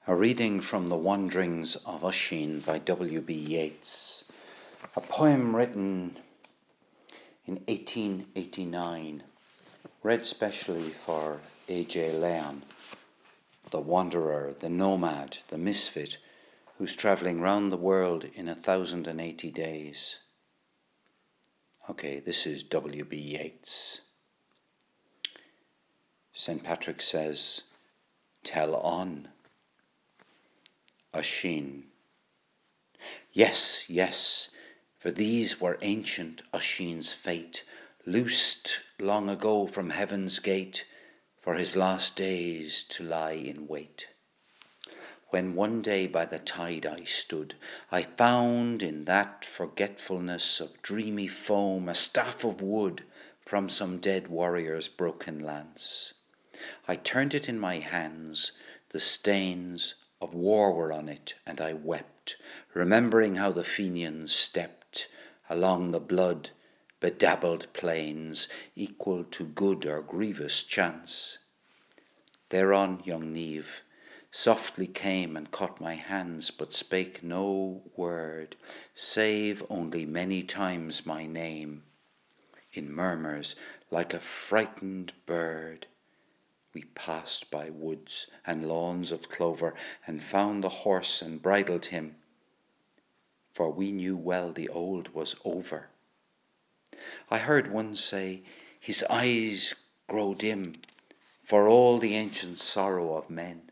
A reading from The Wanderings of Oisin by W.B. Yeats, a poem written in 1889, read specially for A.J. Leon, the wanderer, the nomad, the misfit, who's travelling round the world in 1,080 days. Okay, this is W.B. Yeats. St. Patrick says, "Tell on." Oisin. Yes, yes, for these were ancient Oisin's fate, loosed long ago from heaven's gate, for his last days to lie in wait. When one day by the tide I stood, I found in that forgetfulness of dreamy foam a staff of wood from some dead warrior's broken lance. I turned it in my hands, the stains of war were on it, and I wept, remembering how the Fenians stepped along the blood bedabbled plains, equal to good or grievous chance. Thereon young Niamh softly came and caught my hands, but spake no word, save only many times my name, in murmurs like a frightened bird. We passed by woods and lawns of clover, and found the horse and bridled him, for we knew well the old was over. I heard one say, his eyes grow dim, for all the ancient sorrow of men,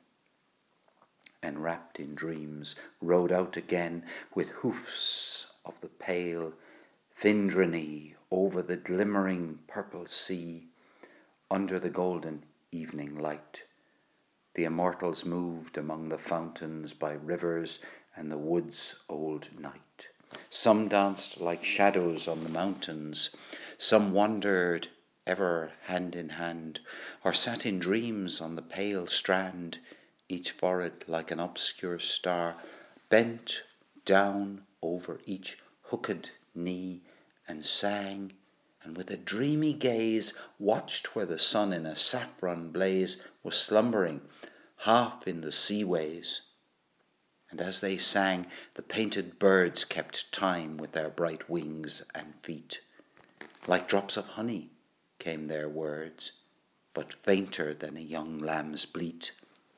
and wrapped in dreams rode out again with hoofs of the pale Findrinny over the glimmering purple sea, under the golden evening light. The immortals moved among the fountains by rivers and the wood's old night. Some danced like shadows on the mountains, some wandered ever hand in hand, or sat in dreams on the pale strand, each forehead like an obscure star, bent down over each hooked knee, and sang, and with a dreamy gaze watched where the sun in a saffron blaze was slumbering half in the seaways. And as they sang, the painted birds kept time with their bright wings and feet. Like drops of honey came their words, but fainter than a young lamb's bleat.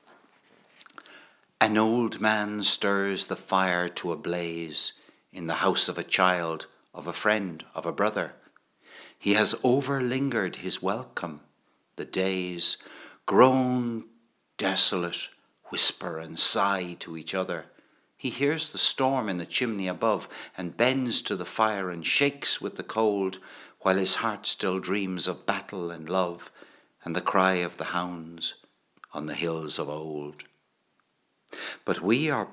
An old man stirs the fire to a blaze in the house of a child, of a friend, of a brother. He has overlingered his welcome. The days, grown desolate, whisper and sigh to each other. He hears the storm in the chimney above, and bends to the fire and shakes with the cold, while his heart still dreams of battle and love, and the cry of the hounds on the hills of old. But we are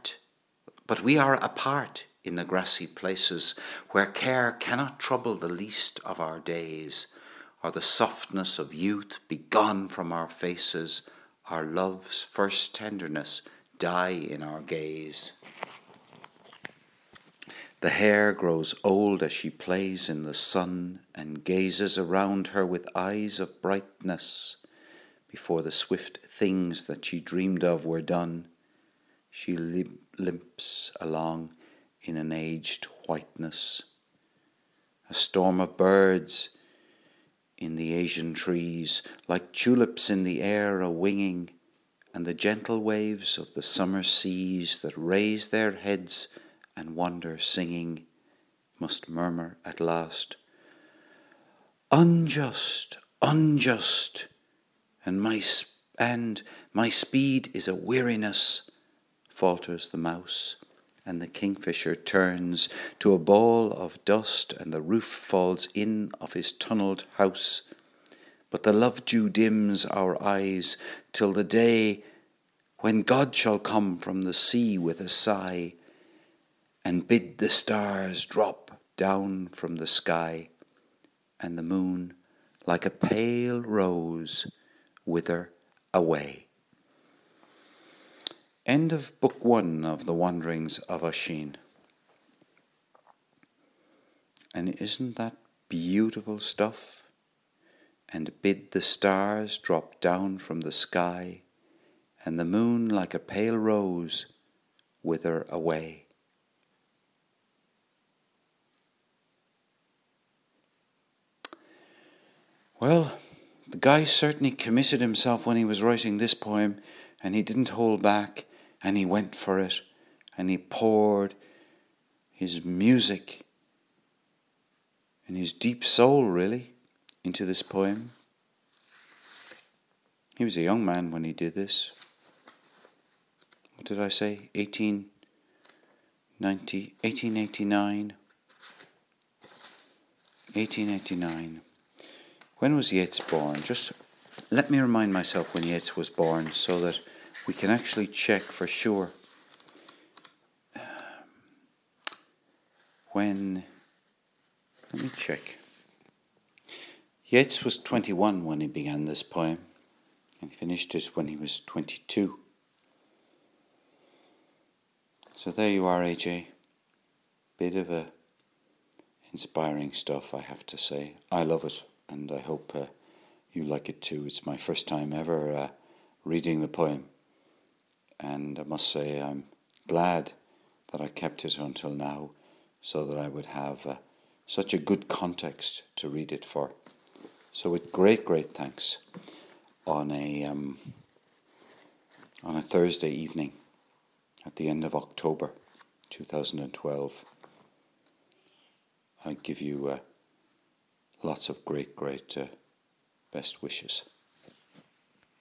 apart in the grassy places, where care cannot trouble the least of our days, or the softness of youth be gone from our faces, our love's first tenderness die in our gaze. The hare grows old as she plays in the sun, and gazes around her with eyes of brightness. Before the swift things that she dreamed of were done, she limps along in an aged whiteness. A storm of birds in the Asian trees, like tulips in the air a-winging, and the gentle waves of the summer seas that raise their heads and wander singing, must murmur at last, "Unjust, unjust, and my speed is a weariness," falters the mouse, and the kingfisher turns to a ball of dust, and the roof falls in of his tunnelled house. But the love-dew dims our eyes till the day when God shall come from the sea with a sigh, and bid the stars drop down from the sky, and the moon, like a pale rose, wither away. End of Book 1 of The Wanderings of Oisin. And isn't that beautiful stuff? And bid the stars drop down from the sky, and the moon like a pale rose wither away. Well, the guy certainly committed himself when he was writing this poem, and he didn't hold back, and he went for it, and he poured his music and his deep soul, really, into this poem. He was a young man when he did this. What did I say? 1889. 1889. When was Yeats born? Just let me remind myself when Yeats was born so that we can actually check for sure. Let me check. Yeats was 21 when he began this poem, and finished it when he was 22. So there you are, AJ. Bit of inspiring stuff, I have to say. I love it, and I hope you like it too. It's my first time ever reading the poem, and I must say I'm glad that I kept it until now, so that I would have such a good context to read it for. So with great thanks, on a Thursday evening at the end of October 2012, I give you lots of great best wishes.